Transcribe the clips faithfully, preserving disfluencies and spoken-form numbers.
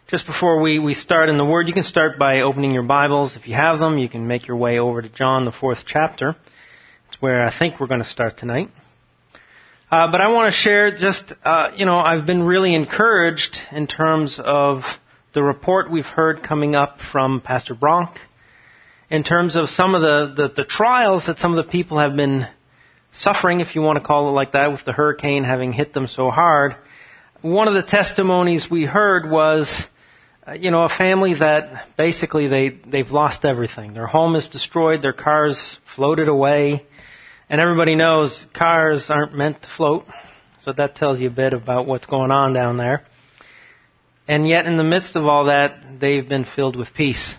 Just before we, we start in the Word, you can start by opening your Bibles. If you have them, you can make your way over to John, the fourth chapter. It's where I think we're going to start tonight. Uh, but I want to share just, uh, you know, I've been really encouraged in terms of the report we've heard coming up from Pastor Bronk, in terms of some of the, the, the trials that some of the people have been suffering, if you want to call it like that, with the hurricane having hit them so hard. One of the testimonies we heard was, uh, you know, a family that basically they, they've lost everything. Their home is destroyed, their cars floated away, and everybody knows cars aren't meant to float, so that tells you a bit about what's going on down there. And yet in the midst of all that, they've been filled with peace.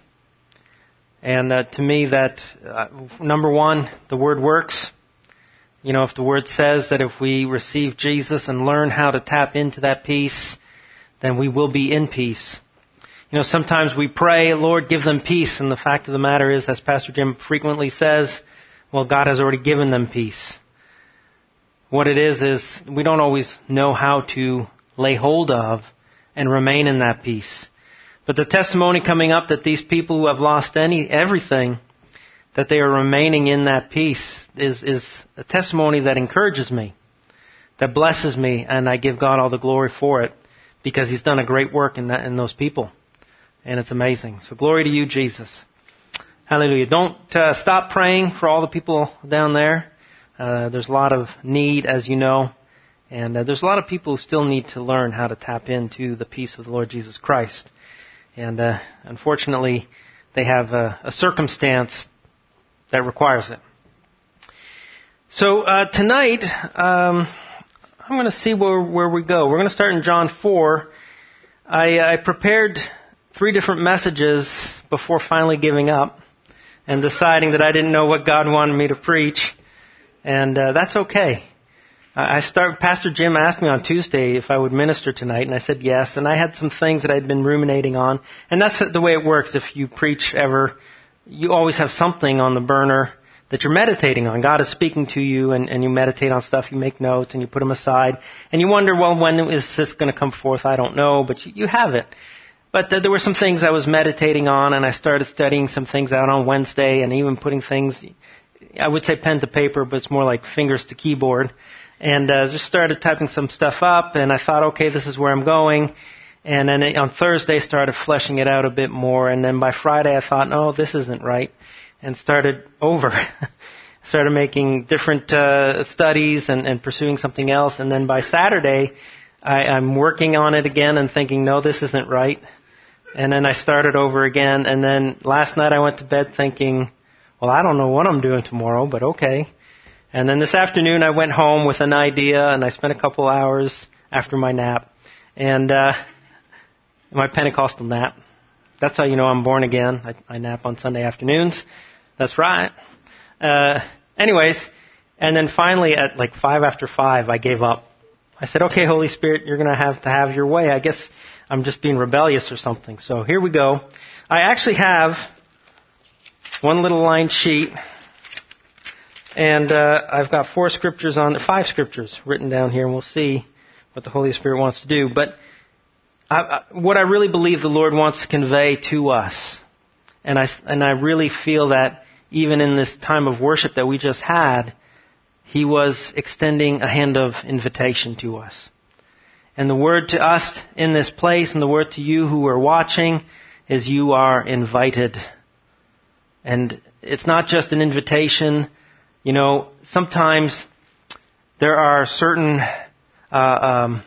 And uh, to me that, uh, number one, the Word works. You know, if the Word says that if we receive Jesus and learn how to tap into that peace, then we will be in peace. You know, sometimes we pray, Lord, give them peace, and the fact of the matter is, as Pastor Jim frequently says, well, God has already given them peace. What it is, is we don't always know how to lay hold of and remain in that peace. But the testimony coming up that these people who have lost any everything, that they are remaining in that peace is, is a testimony that encourages me, that blesses me, and I give God all the glory for it because He's done a great work in that, in those people. And it's amazing. So glory to you, Jesus. Hallelujah. Don't uh, stop praying for all the people down there. Uh, there's a lot of need, as you know, and uh, there's a lot of people who still need to learn how to tap into the peace of the Lord Jesus Christ. And uh, unfortunately, they have a, a circumstance that requires it. So uh, tonight, um, I'm going to see where where we go. We're going to start in John four. I, I prepared three different messages before finally giving up and deciding that I didn't know what God wanted me to preach, and uh, that's okay. I start. Pastor Jim asked me on Tuesday if I would minister tonight, and I said yes. And I had some things that I'd been ruminating on, and that's the way it works. If you preach ever, you always have something on the burner that you're meditating on. God is speaking to you, and, and you meditate on stuff. You make notes, and you put them aside. And you wonder, well, when is this going to come forth? I don't know, but you, you have it. But uh, there were some things I was meditating on, and I started studying some things out on Wednesday, and even putting things, I would say pen to paper, but it's more like fingers to keyboard. And uh, just started typing some stuff up, and I thought, okay, this is where I'm going. And then on Thursday, started fleshing it out a bit more. And then by Friday, I thought, no, this isn't right. And started over. started making different uh, studies and, and pursuing something else. And then by Saturday, I, I'm working on it again and thinking, no, this isn't right. And then I started over again. And then last night, I went to bed thinking, well, I don't know what I'm doing tomorrow, but okay. And then this afternoon, I went home with an idea, and I spent a couple hours after my nap. And uh my Pentecostal nap. That's how you know I'm born again. I, I nap on Sunday afternoons. That's right. Uh, anyways, and then finally at like five after five, I gave up. I said, okay, Holy Spirit, you're going to have to have your way. I guess I'm just being rebellious or something. So here we go. I actually have one little lined sheet, and uh, I've got four scriptures on, five scriptures written down here, and we'll see what the Holy Spirit wants to do. But I, I, what I really believe the Lord wants to convey to us, and I, and I really feel that even in this time of worship that we just had, He was extending a hand of invitation to us. And the word to us in this place, and the word to you who are watching, is you are invited. And it's not just an invitation. You know, sometimes there are certain uh, um,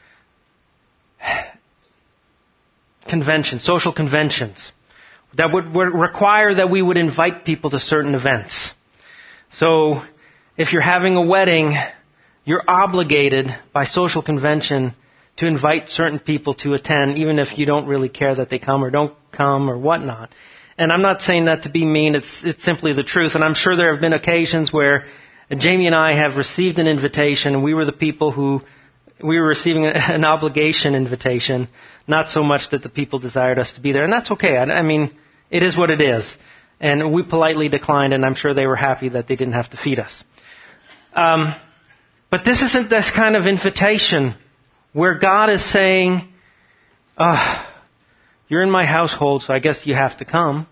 conventions, social conventions, that would, would require that we would invite people to certain events. So if you're having a wedding, you're obligated by social convention to invite certain people to attend, even if you don't really care that they come or don't come or whatnot. And I'm not saying that to be mean, it's, it's simply the truth. And I'm sure there have been occasions where Jamie and I have received an invitation, and we were the people who, we were receiving an obligation invitation, not so much that the people desired us to be there. And that's okay. I, I mean, it is what it is. And we politely declined, and I'm sure they were happy that they didn't have to feed us. Um, but this isn't this kind of invitation where God is saying, oh, You're in my household, so I guess you have to come.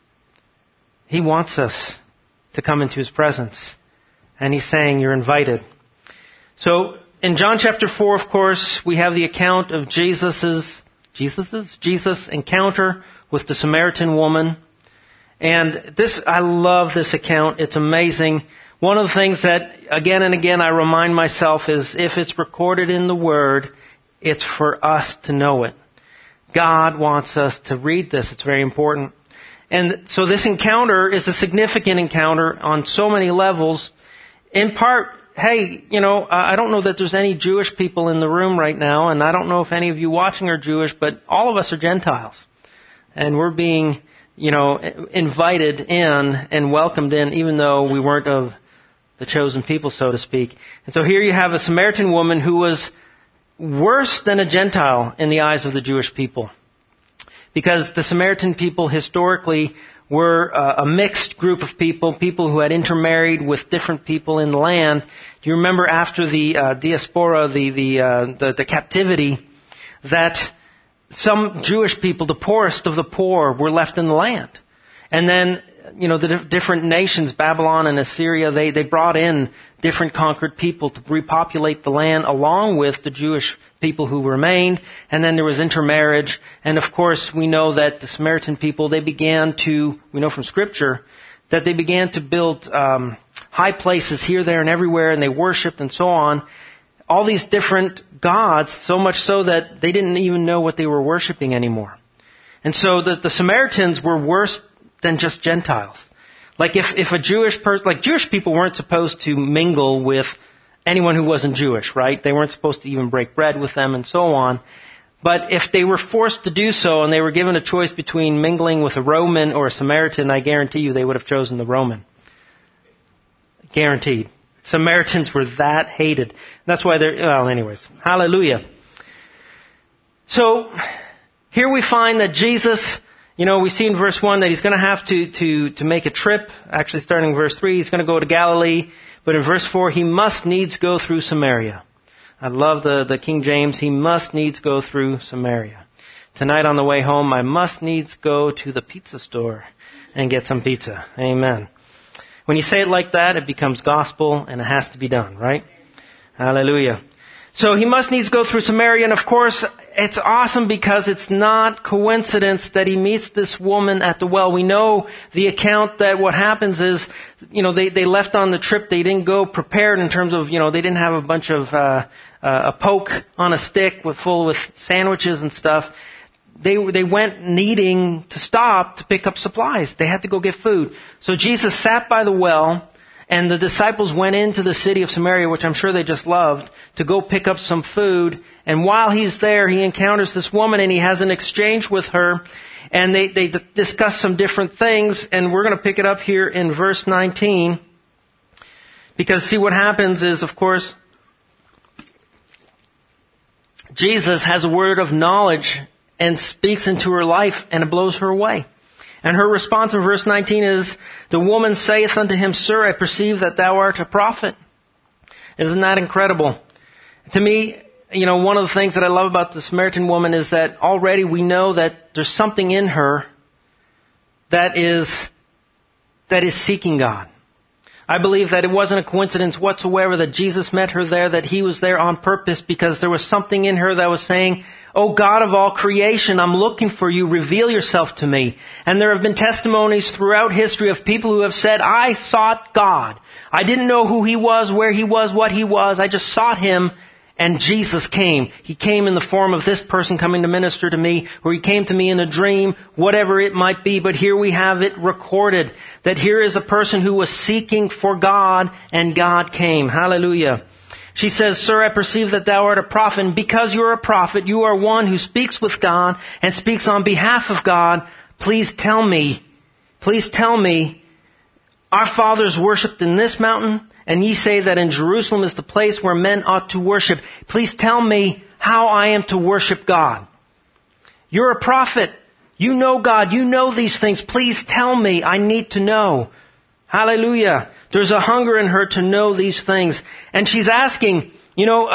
He wants us to come into His presence. And He's saying, you're invited. So, in John chapter four, of course, we have the account of Jesus's, Jesus's? Jesus' encounter with the Samaritan woman. And this, I love this account. It's amazing. One of the things that, again and again, I remind myself is if it's recorded in the Word, it's for us to know it. God wants us to read this. It's very important. And so this encounter is a significant encounter on so many levels. In part, hey, you know, I don't know that there's any Jewish people in the room right now, and I don't know if any of you watching are Jewish, but all of us are Gentiles. And we're being, you know, invited in and welcomed in, even though we weren't of the chosen people, so to speak. And so here you have a Samaritan woman who was worse than a Gentile in the eyes of the Jewish people. Because the Samaritan people historically were uh, a mixed group of people, people who had intermarried with different people in the land. Do you remember after the uh, diaspora, the the, uh, the the captivity, that some Jewish people, the poorest of the poor, were left in the land? And then, you know, the different nations, Babylon and Assyria, they, they brought in different conquered people to repopulate the land along with the Jewish people who remained. And then there was intermarriage. And of course, we know that the Samaritan people, they began to, we know from Scripture, that they began to build um, high places here, there, and everywhere, and they worshipped and so on. All these different gods, so much so that they didn't even know what they were worshiping anymore. And so the, the Samaritans were worse than just Gentiles. Like if, if a Jewish person, like Jewish people weren't supposed to mingle with anyone who wasn't Jewish, right? They weren't supposed to even break bread with them and so on. But if they were forced to do so and they were given a choice between mingling with a Roman or a Samaritan, I guarantee you they would have chosen the Roman. Guaranteed. Samaritans were that hated. That's why they're, well, anyways. Hallelujah. So, here we find that Jesus, you know, we see in verse one that He's going to have to, to, to make a trip. Actually, starting in verse three, He's going to go to Galilee. But in verse four, He must needs go through Samaria. I love the, the King James. He must needs go through Samaria. Tonight on the way home, I must needs go to the pizza store and get some pizza. Amen. When you say it like that, it becomes gospel and it has to be done, right? Hallelujah. So He must needs go through Samaria, and of course, it's awesome because it's not coincidence that He meets this woman at the well. We know the account that what happens is, you know, they, they left on the trip, they didn't go prepared in terms of, you know, they didn't have a bunch of, uh, uh a poke on a stick with full with sandwiches and stuff. They, they went needing to stop to pick up supplies. They had to go get food. So Jesus sat by the well, and the disciples went into the city of Samaria, which I'm sure they just loved, to go pick up some food. And while He's there, He encounters this woman and He has an exchange with her. And they, they d- discuss some different things. And we're going to pick it up here in verse nineteen. Because see, what happens is, of course, Jesus has a word of knowledge and speaks into her life, and it blows her away. And her response in verse nineteen is, the woman saith unto Him, Sir, I perceive that thou art a prophet. Isn't that incredible? To me, you know, one of the things that I love about the Samaritan woman is that already we know that there's something in her that is, that is seeking God. I believe that it wasn't a coincidence whatsoever that Jesus met her there, that He was there on purpose, because there was something in her that was saying, Oh God of all creation, I'm looking for You. Reveal Yourself to me. And there have been testimonies throughout history of people who have said, I sought God. I didn't know who He was, where He was, what He was. I just sought Him, and Jesus came. He came in the form of this person coming to minister to me, or He came to me in a dream, whatever it might be. But here we have it recorded that here is a person who was seeking for God, and God came. Hallelujah. She says, Sir, I perceive that thou art a prophet, and because you are a prophet, you are one who speaks with God and speaks on behalf of God. Please tell me, please tell me, our fathers worshipped in this mountain, and ye say that in Jerusalem is the place where men ought to worship. Please tell me how I am to worship God. You're a prophet. You know God. You know these things. Please tell me. I need to know. Hallelujah. There's a hunger in her to know these things. And she's asking, you know, uh,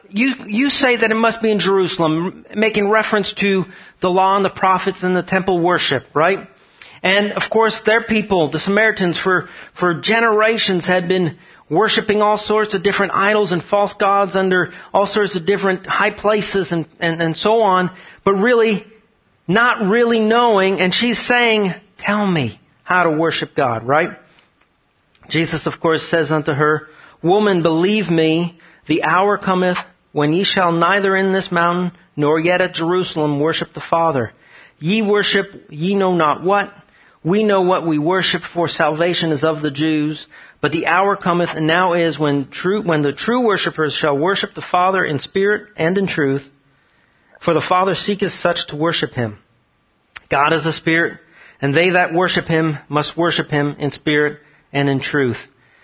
you, you say that it must be in Jerusalem, making reference to the law and the prophets and the temple worship, right? And of course, their people, the Samaritans, for, for generations had been worshiping all sorts of different idols and false gods under all sorts of different high places and, and, and so on, but really not really knowing. And she's saying, tell me how to worship God, right? Jesus, of course, says unto her, Woman, believe me, the hour cometh when ye shall neither in this mountain nor yet at Jerusalem worship the Father. Ye worship ye know not what. We know what we worship, for salvation is of the Jews. But the hour cometh, and now is, when true, when the true worshippers shall worship the Father in spirit and in truth. For the Father seeketh such to worship Him. God is a spirit, and they that worship Him must worship Him in spirit and in truth.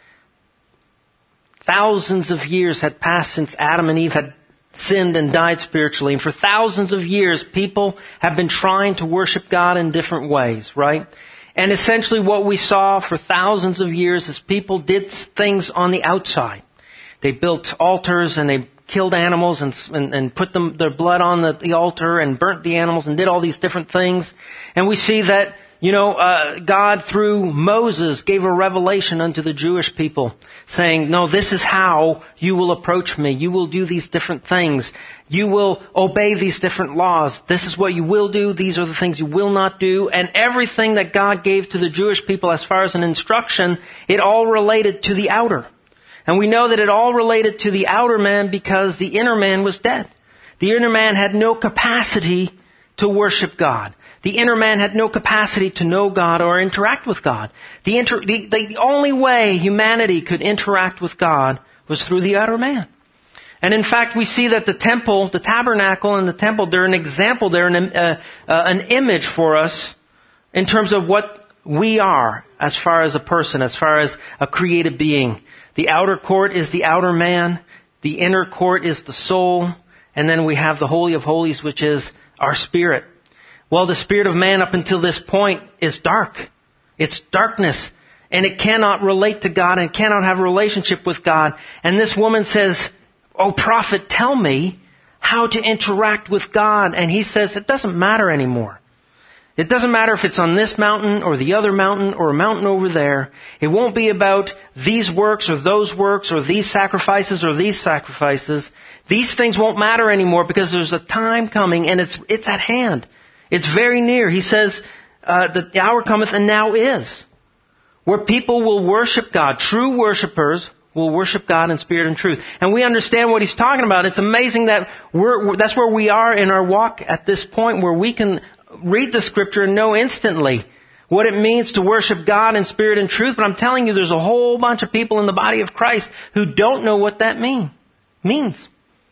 Thousands of years had passed since Adam and Eve had sinned and died spiritually. And for thousands of years, people have been trying to worship God in different ways, right? And essentially what we saw for thousands of years is people did things on the outside. They built altars and they killed animals and, and, and put them, their blood on the, the altar and burnt the animals and did all these different things. And we see that, you know, uh, God through Moses gave a revelation unto the Jewish people saying, no, this is how you will approach me. You will do these different things. You will obey these different laws. This is what you will do. These are the things you will not do. And everything that God gave to the Jewish people as far as an instruction, it all related to the outer. And we know that it all related to the outer man because the inner man was dead. The inner man had no capacity to worship God. The inner man had no capacity to know God or interact with God. The, inter- the, the only way humanity could interact with God was through the outer man. And in fact, we see that the temple, the tabernacle and the temple, they're an example, they're an, uh, uh, an image for us in terms of what we are as far as a person, as far as a created being. The outer court is the outer man. The inner court is the soul. And then we have the Holy of Holies, which is our spirit. Well, the spirit of man up until this point is dark. It's darkness. And it cannot relate to God and cannot have a relationship with God. And this woman says, oh, prophet, tell me how to interact with God. And he says, it doesn't matter anymore. It doesn't matter if it's on this mountain or the other mountain or a mountain over there. It won't be about these works or those works or these sacrifices or these sacrifices. These things won't matter anymore because there's a time coming and it's it's at hand. It's very near. He says uh, that the hour cometh and now is, where people will worship God. True worshipers will worship God in spirit and truth. And we understand what he's talking about. It's amazing that we're, we're that's where we are in our walk at this point, where we can read the scripture and know instantly what it means to worship God in spirit and truth. But I'm telling you, there's a whole bunch of people in the body of Christ who don't know what that mean, means.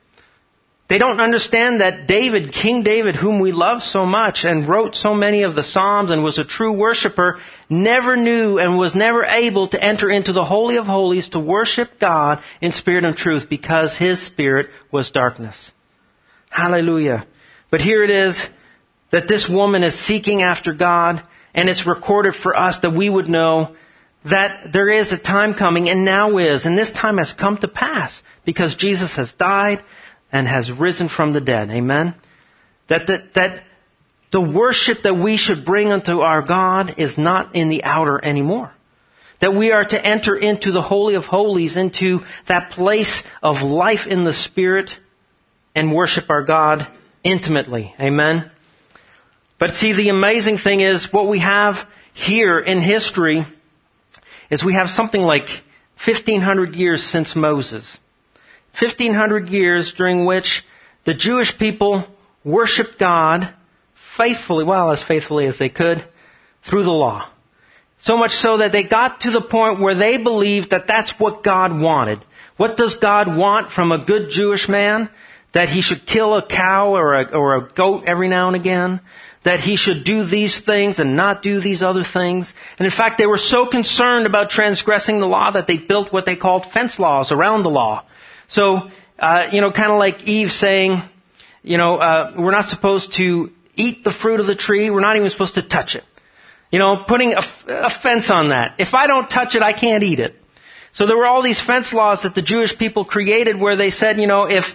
They don't understand that David, King David, whom we love so much and wrote so many of the Psalms and was a true worshiper, never knew and was never able to enter into the Holy of Holies to worship God in spirit and truth because his spirit was darkness. Hallelujah. But here it is that this woman is seeking after God, and it's recorded for us that we would know that there is a time coming and now is, and this time has come to pass because Jesus has died and has risen from the dead. Amen? That, that, that the worship that we should bring unto our God is not in the outer anymore. That we are to enter into the Holy of Holies, into that place of life in the Spirit and worship our God intimately. Amen? But see, the amazing thing is what we have here in history is we have something like fifteen hundred years since Moses. fifteen hundred years during which the Jewish people worshiped God faithfully, well, as faithfully as they could, through the law. So much so that they got to the point where they believed that that's what God wanted. What does God want from a good Jewish man? That he should kill a cow or a, or a goat every now and again? That he should do these things and not do these other things? And in fact, they were so concerned about transgressing the law that they built what they called fence laws around the law. So, uh, you know, kind of like Eve saying, you know, uh, we're not supposed to eat the fruit of the tree. We're not even supposed to touch it. You know, putting a, a fence on that. If I don't touch it, I can't eat it. So there were all these fence laws that the Jewish people created where they said, you know, if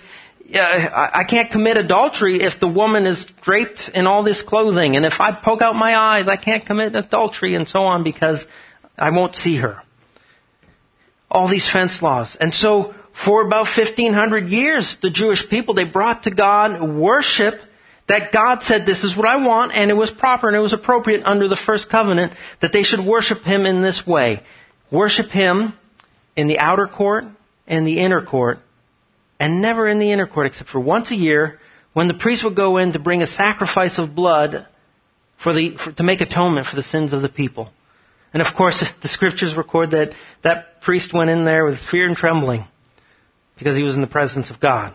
yeah, I, I can't commit adultery if the woman is draped in all this clothing. And if I poke out my eyes, I can't commit adultery and so on because I won't see her. All these fence laws. And so for about fifteen hundred years, the Jewish people, they brought to God worship that God said, this is what I want, and it was proper and it was appropriate under the first covenant that they should worship Him in this way. Worship Him in the outer court and the inner court, and never in the inner court except for once a year when the priest would go in to bring a sacrifice of blood for the for, to make atonement for the sins of the people. And of course, the scriptures record that that priest went in there with fear and trembling because he was in the presence of God.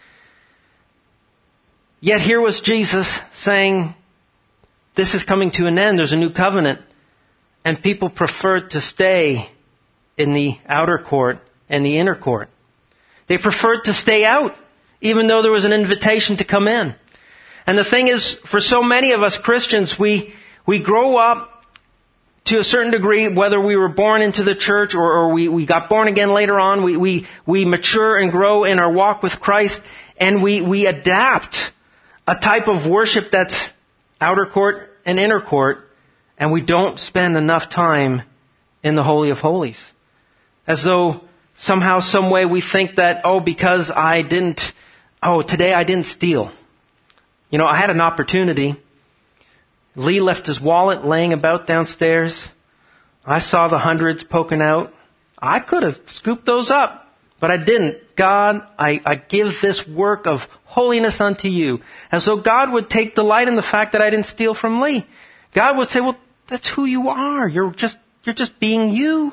Yet here was Jesus saying, this is coming to an end. There's a new covenant. And people preferred to stay in the outer court and the inner court. They preferred to stay out, even though there was an invitation to come in. And the thing is, for so many of us Christians, we, we grow up to a certain degree, whether we were born into the church or, or we, we got born again later on, we, we, we mature and grow in our walk with Christ, and we, we adapt a type of worship that's outer court and inner court, and we don't spend enough time in the Holy of Holies. As though somehow, some way we think that, oh, because I didn't, oh, today I didn't steal. You know, I had an opportunity. Lee left his wallet laying about downstairs. I saw the hundreds poking out. I could have scooped those up, but I didn't. God, I, I give this work of holiness unto you. And so God would take delight in the fact that I didn't steal from Lee. God would say, well, that's who you are. You're just, you're just being you.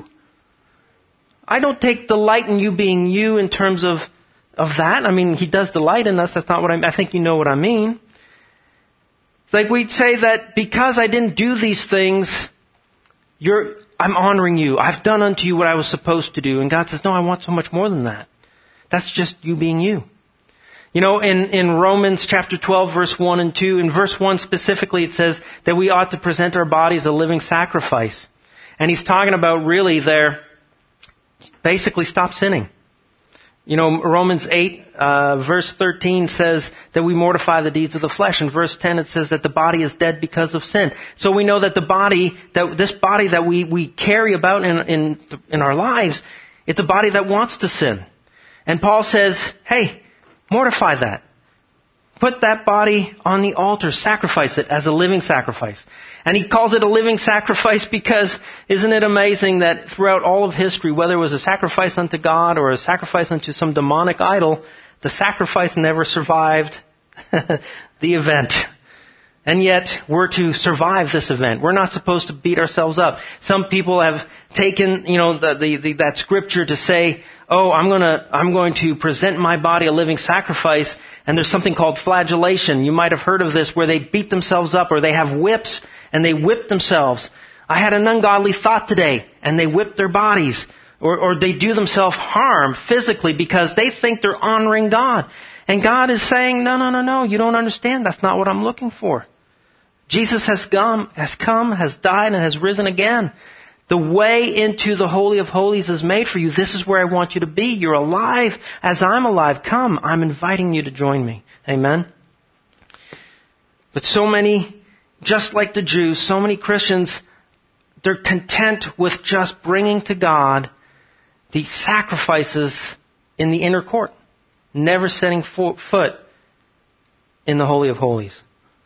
I don't take delight in you being you in terms of, of that. I mean, He does delight in us. That's not what I mean. I think you know what I mean. It's like we'd say that because I didn't do these things, you're, I'm honoring you. I've done unto you what I was supposed to do. And God says, no, I want so much more than that. That's just you being you. You know, in, in Romans chapter twelve, verse one and two, in verse one specifically, it says that we ought to present our bodies a living sacrifice. And he's talking about really there, basically stop sinning. You know, Romans eight, uh, verse thirteen says that we mortify the deeds of the flesh. In verse ten, it says that the body is dead because of sin. So we know that the body, that this body that we, we carry about in, in, in our lives, it's a body that wants to sin. And Paul says, hey, mortify that. Put that body on the altar. Sacrifice it as a living sacrifice. And he calls it a living sacrifice because isn't it amazing that throughout all of history, whether it was a sacrifice unto God or a sacrifice unto some demonic idol, the sacrifice never survived the event. And yet, we're to survive this event. We're not supposed to beat ourselves up. Some people have taken, you know, the, the, the, that scripture to say, oh, I'm gonna, I'm going to present my body a living sacrifice, and there's something called flagellation. You might have heard of this, where they beat themselves up, or they have whips, and they whip themselves. I had an ungodly thought today, and they whip their bodies. Or, or they do themselves harm physically because they think they're honoring God. And God is saying, no, no, no, no, you don't understand. That's not what I'm looking for. Jesus has come, has come, has died, and has risen again. The way into the Holy of Holies is made for you. This is where I want you to be. You're alive as I'm alive. Come, I'm inviting you to join me. Amen? But so many, just like the Jews, so many Christians, they're content with just bringing to God the sacrifices in the inner court, never setting foot in the Holy of Holies.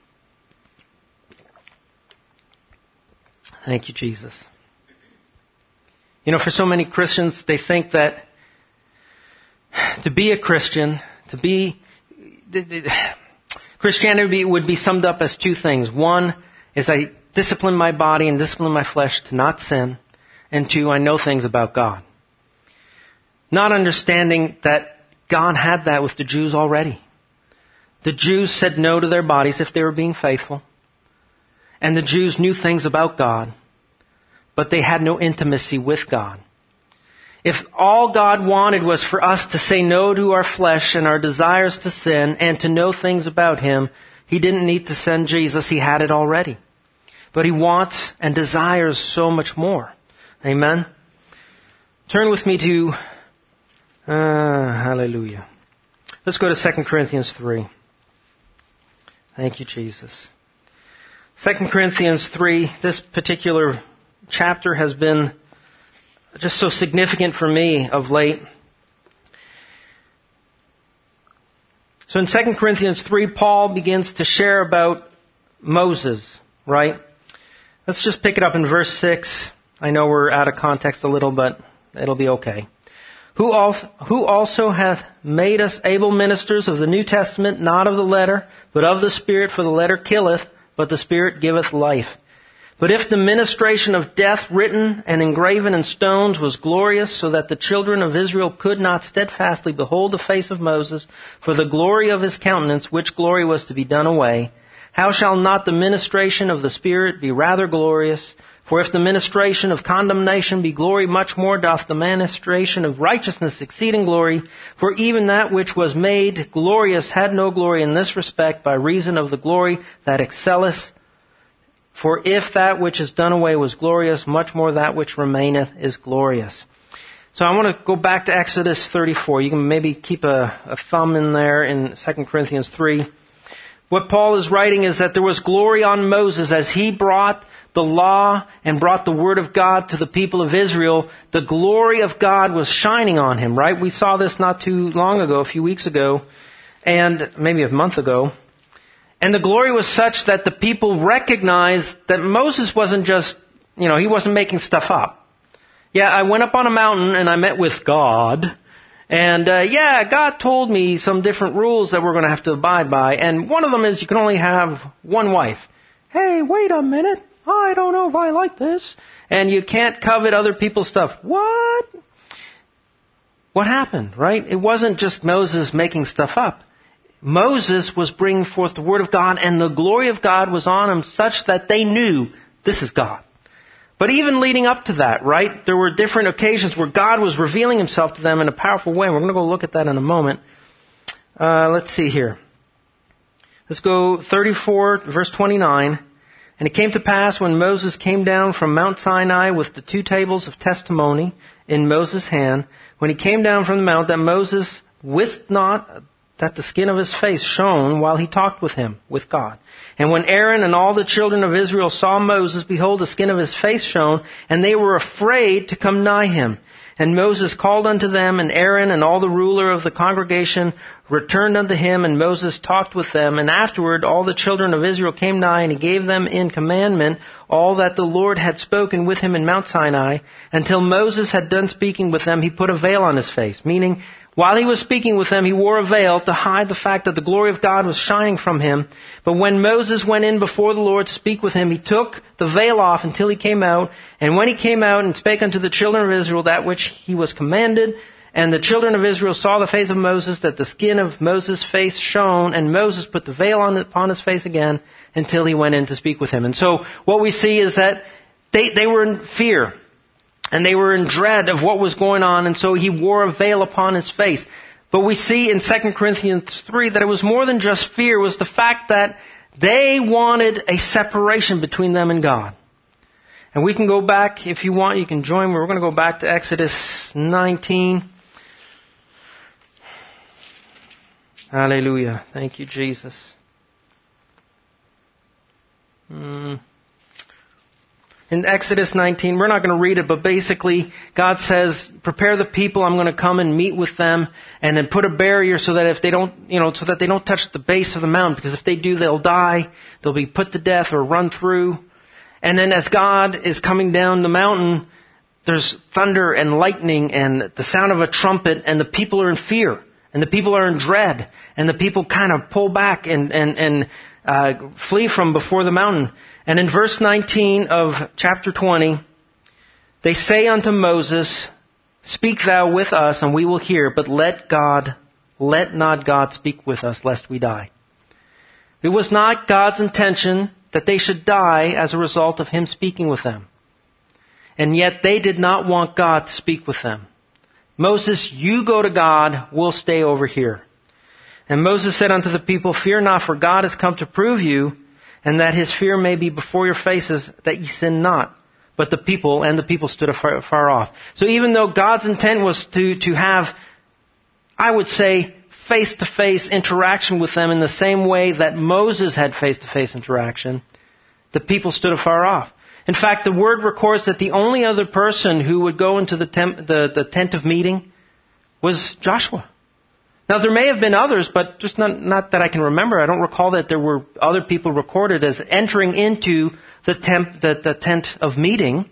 Thank you, Jesus. You know, for so many Christians, they think that to be a Christian, to be, Christianity would be summed up as two things. One is I discipline my body and discipline my flesh to not sin. And two, I know things about God. Not understanding that God had that with the Jews already. The Jews said no to their bodies if they were being faithful. And the Jews knew things about God, but they had no intimacy with God. If all God wanted was for us to say no to our flesh and our desires to sin and to know things about Him, He didn't need to send Jesus. He had it already. But He wants and desires so much more. Amen? Turn with me to, uh, hallelujah. Let's go to Second Corinthians three. Thank you, Jesus. Second Corinthians three, this particular chapter has been just so significant for me of late. So in Second Corinthians three, Paul begins to share about Moses, right? Let's just pick it up in verse six. I know we're out of context a little, but it'll be okay. Who also hath made us able ministers of the New Testament, not of the letter, but of the Spirit, for the letter killeth, but the Spirit giveth life. But if the ministration of death written and engraven in stones was glorious, so that the children of Israel could not steadfastly behold the face of Moses, for the glory of his countenance, which glory was to be done away, how shall not the ministration of the Spirit be rather glorious? For if the ministration of condemnation be glory, much more doth the ministration of righteousness exceeding glory. For even that which was made glorious had no glory in this respect, by reason of the glory that excelleth. For if that which is done away was glorious, much more that which remaineth is glorious. So I want to go back to Exodus thirty-four. You can maybe keep a, a thumb in there in Second Corinthians three. What Paul is writing is that there was glory on Moses as he brought the law and brought the word of God to the people of Israel. The glory of God was shining on him, right? We saw this not too long ago, a few weeks ago, and maybe a month ago. And the glory was such that the people recognized that Moses wasn't just, you know, he wasn't making stuff up. Yeah, I went up on a mountain and I met with God. And, uh, yeah, God told me some different rules that we're going to have to abide by. And one of them is you can only have one wife. Hey, wait a minute. I don't know if I like this. And you can't covet other people's stuff. What? What happened, right? It wasn't just Moses making stuff up. Moses was bringing forth the word of God, and the glory of God was on him such that they knew this is God. But even leading up to that, right, there were different occasions where God was revealing himself to them in a powerful way. We're going to go look at that in a moment. Uh, let's see here. Let's go thirty-four, verse twenty-nine. And it came to pass when Moses came down from Mount Sinai with the two tables of testimony in Moses' hand, when he came down from the mount, that Moses wist not that the skin of his face shone while he talked with him, with God. And when Aaron and all the children of Israel saw Moses, behold, the skin of his face shone, and they were afraid to come nigh him. And Moses called unto them, and Aaron and all the ruler of the congregation returned unto him, and Moses talked with them. And afterward all the children of Israel came nigh, and he gave them in commandment all that the Lord had spoken with him in Mount Sinai. Until Moses had done speaking with them, he put a veil on his face, meaning while he was speaking with them, he wore a veil to hide the fact that the glory of God was shining from him. But when Moses went in before the Lord to speak with him, he took the veil off until he came out. And when he came out and spake unto the children of Israel that which he was commanded, and the children of Israel saw the face of Moses, that the skin of Moses' face shone, and Moses put the veil on upon his face again until he went in to speak with him. And so what we see is that they, they were in fear. And they were in dread of what was going on, and so he wore a veil upon his face. But we see in Second Corinthians three that it was more than just fear. It was the fact that they wanted a separation between them and God. And we can go back, if you want, you can join me. We're going to go back to Exodus nineteen. Hallelujah. Thank you, Jesus. Hmm. In Exodus nineteen, we're not going to read it, but basically God says, prepare the people, I'm going to come and meet with them, and then put a barrier so that if they don't, you know, so that they don't touch the base of the mountain, because if they do, they'll die, they'll be put to death or run through. And then as God is coming down the mountain, there's thunder and lightning and the sound of a trumpet, and the people are in fear, and the people are in dread, and the people kind of pull back and, and, and, uh, flee from before the mountain. And in verse nineteen of chapter twenty, they say unto Moses, speak thou with us, and we will hear, but let God, let not God speak with us, lest we die. It was not God's intention that they should die as a result of him speaking with them. And yet they did not want God to speak with them. Moses, you go to God, we'll stay over here. And Moses said unto the people, fear not, for God has come to prove you, and that his fear may be before your faces, that ye sin not. But the people, and the people stood afar, far off. So even though God's intent was to, to have, I would say, face-to-face interaction with them in the same way that Moses had face-to-face interaction, the people stood afar off. In fact, the word records that the only other person who would go into the, temp, the, the tent of meeting was Joshua. Now, there may have been others, but just not, not that I can remember. I don't recall that there were other people recorded as entering into the, temp, the, the tent of meeting.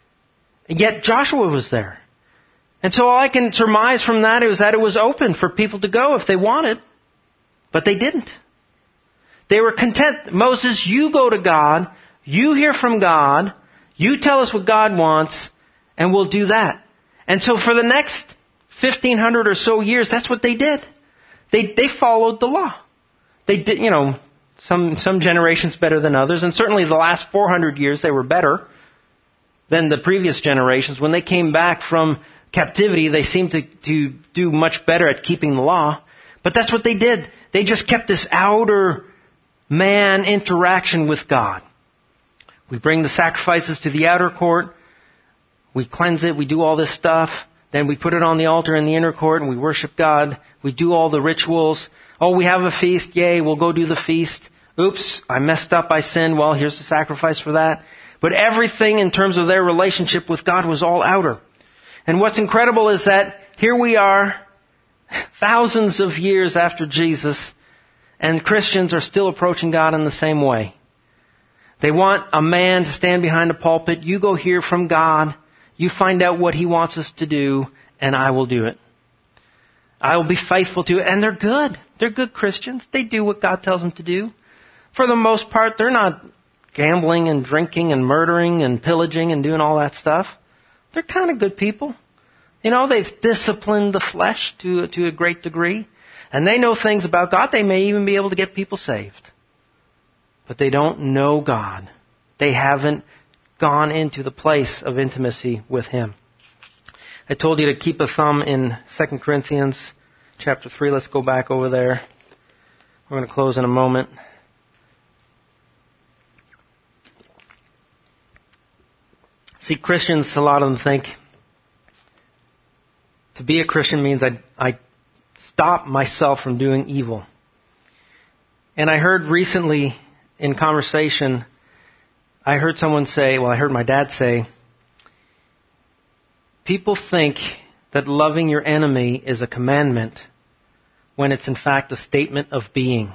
Yet Joshua was there. And so all I can surmise from that is that it was open for people to go if they wanted. But they didn't. They were content. Moses, you go to God. You hear from God. You tell us what God wants. And we'll do that. And so for the next fifteen hundred or so years, that's what they did. They they followed the law. They did, you know, some some generations better than others. And certainly the last four hundred years, they were better than the previous generations. When they came back from captivity, they seemed to, to do much better at keeping the law. But that's what they did. They just kept this outer man interaction with God. We bring the sacrifices to the outer court. We cleanse it. We do all this stuff. Then we put it on the altar in the inner court and we worship God. We do all the rituals. Oh, we have a feast. Yay, we'll go do the feast. Oops, I messed up. I sinned. Well, here's the sacrifice for that. But everything in terms of their relationship with God was all outer. And what's incredible is that here we are, thousands of years after Jesus, and Christians are still approaching God in the same way. They want a man to stand behind a pulpit. You go hear from God. You find out what He wants us to do, and I will do it. I will be faithful to it. And they're good. They're good Christians. They do what God tells them to do. For the most part, they're not gambling and drinking and murdering and pillaging and doing all that stuff. They're kind of good people. You know, they've disciplined the flesh to, to a great degree. And they know things about God. They may even be able to get people saved. But they don't know God. They haven't gone into the place of intimacy with Him. I told you to keep a thumb in Second Corinthians chapter three. Let's go back over there. We're going to close in a moment. See, Christians, a lot of them think to be a Christian means I, I stop myself from doing evil. And I heard recently in conversation, I heard someone say, well, I heard my dad say, people think that loving your enemy is a commandment when it's in fact a statement of being.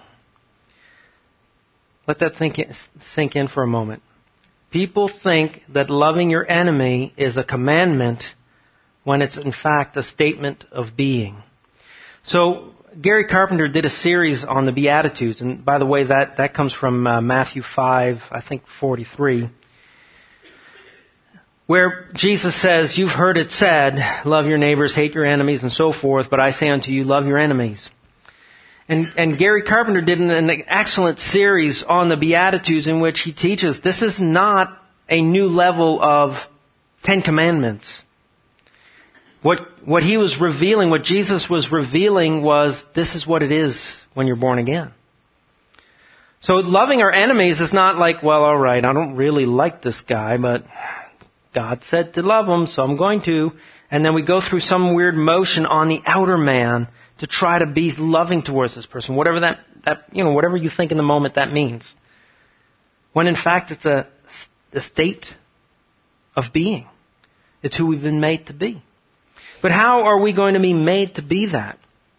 Let that think in, sink in for a moment. People think that loving your enemy is a commandment when it's in fact a statement of being. So Gary Carpenter did a series on the Beatitudes, and by the way, that, that comes from uh, Matthew five, I think forty-three, where Jesus says, you've heard it said, love your neighbors, hate your enemies, and so forth, but I say unto you, love your enemies. And, and Gary Carpenter did an, an excellent series on the Beatitudes in which he teaches this is not a new level of Ten Commandments. What, what he was revealing, what Jesus was revealing was this is what it is when you're born again. So loving our enemies is not like, well, all right, I don't really like this guy, but God said to love him, so I'm going to. And then we go through some weird motion on the outer man to try to be loving towards this person, whatever that, that, you know, whatever you think in the moment that means. When in fact it's a, a state of being. It's who we've been made to be. But how are we going to be made to be that?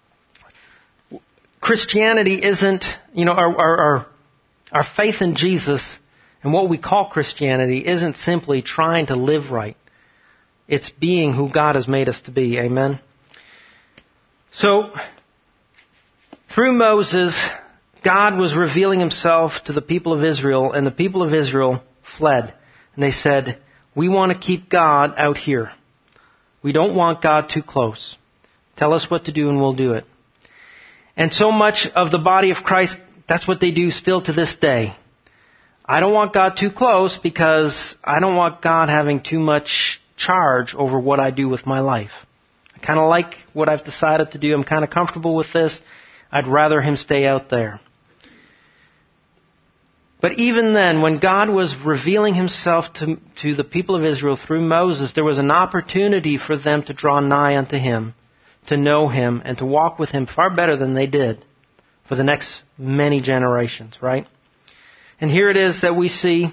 Christianity isn't, you know, our, our, our, our faith in Jesus and what we call Christianity isn't simply trying to live right. It's being who God has made us to be. Amen? So, through Moses, God was revealing Himself to the people of Israel, and the people of Israel fled. And they said, we want to keep God out here. We don't want God too close. Tell us what to do and we'll do it. And so much of the body of Christ, that's what they do still to this day. I don't want God too close because I don't want God having too much charge over what I do with my life. I kind of like what I've decided to do. I'm kind of comfortable with this. I'd rather Him stay out there. But even then, when God was revealing Himself to, to the people of Israel through Moses, there was an opportunity for them to draw nigh unto Him, to know Him and to walk with Him far better than they did for the next many generations, right? And here it is that we see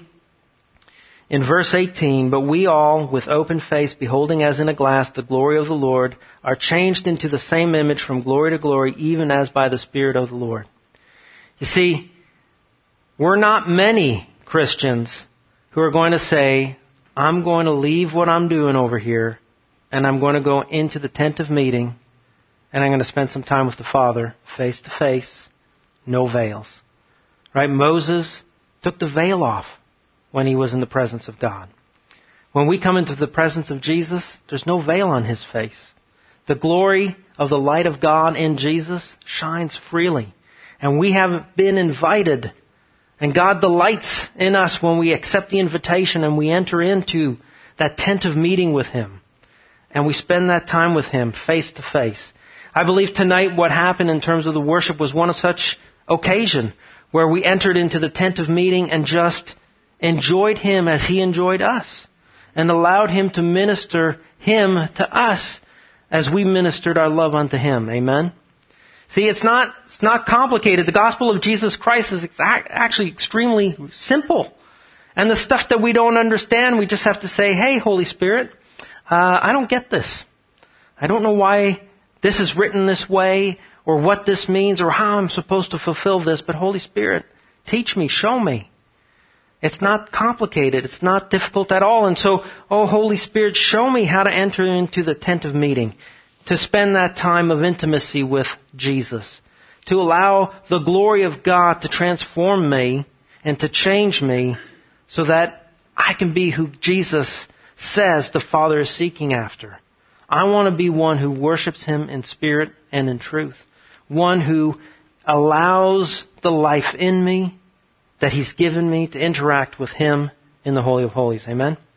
in verse eighteen, but we all, with open face, beholding as in a glass the glory of the Lord, are changed into the same image from glory to glory, even as by the Spirit of the Lord. You see, we're not many Christians who are going to say, I'm going to leave what I'm doing over here, and I'm going to go into the tent of meeting, and I'm going to spend some time with the Father, face to face, no veils. Right? Moses took the veil off when he was in the presence of God. When we come into the presence of Jesus, there's no veil on His face. The glory of the light of God in Jesus shines freely. And we have been invited. And God delights in us when we accept the invitation and we enter into that tent of meeting with Him. And we spend that time with Him face to face. I believe tonight what happened in terms of the worship was one of such occasion where we entered into the tent of meeting and just enjoyed Him as He enjoyed us and allowed Him to minister Him to us as we ministered our love unto Him. Amen? See, it's not, it's not complicated. The gospel of Jesus Christ is exact, actually extremely simple. And the stuff that we don't understand, we just have to say, hey, Holy Spirit, uh, I don't get this. I don't know why this is written this way or what this means or how I'm supposed to fulfill this, but Holy Spirit, teach me, show me. It's not complicated. It's not difficult at all. And so, oh, Holy Spirit, show me how to enter into the tent of meeting, to spend that time of intimacy with Jesus, to allow the glory of God to transform me and to change me so that I can be who Jesus says the Father is seeking after. I want to be one who worships Him in spirit and in truth. One who allows the life in me that He's given me to interact with Him in the Holy of Holies. Amen?